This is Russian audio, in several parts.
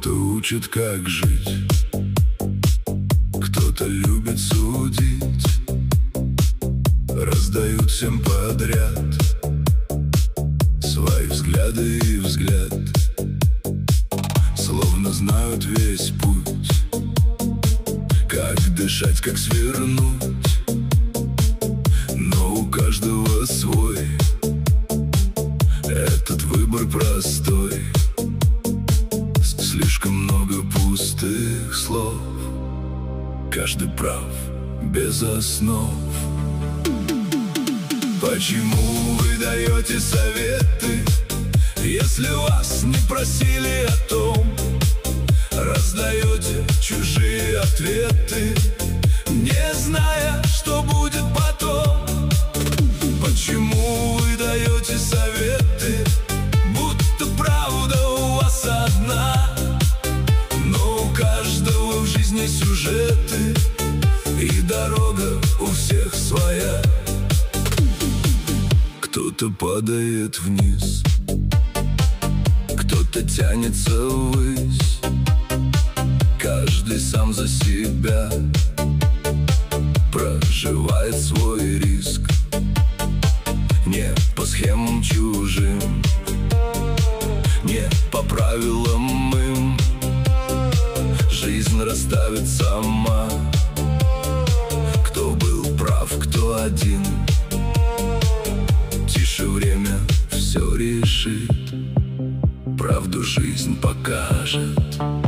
Кто-то учит, как жить, кто-то любит судить, раздают всем подряд свои взгляды и взгляд, словно знают весь путь, как дышать, как свернуть. Но у каждого свой, этот выбор простой. Слишком много пустых слов, каждый прав, без основ. Почему вы даете советы, если вас не просили о том? Раздаете чужие ответы, не зная, что будет потом. Почему вы даете советы, будто правда у вас одна? Но у каждого в жизни сюжеты, и дорога у всех своя. Кто-то падает вниз, кто-то тянется ввысь, каждый сам за себя проживает свой риск. Не по схемам чужим, не по правилам им, жизнь расставит сама, кто был прав, кто один. Тише, время все решит, правду жизнь покажет.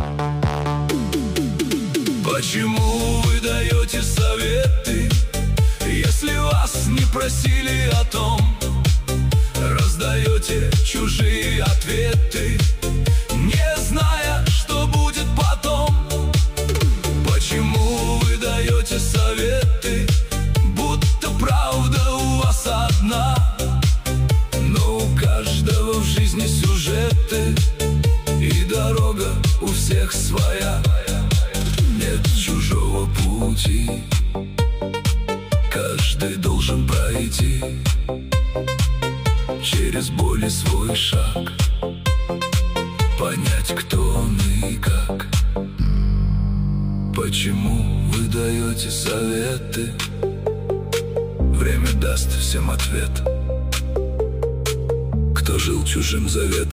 Почему вы даете советы, если вас не просили о том? Раздаете чужие ответы, не зная, что будет потом. Почему вы даете советы, будто правда у вас одна? Но у каждого в жизни сюжеты, и дорога у всех своя. Нет чужого пути, каждый должен пройти через боль и свой шаг, понять, кто он и как. Почему вы даете советы? Время даст всем ответ. Кто жил чужим заветом,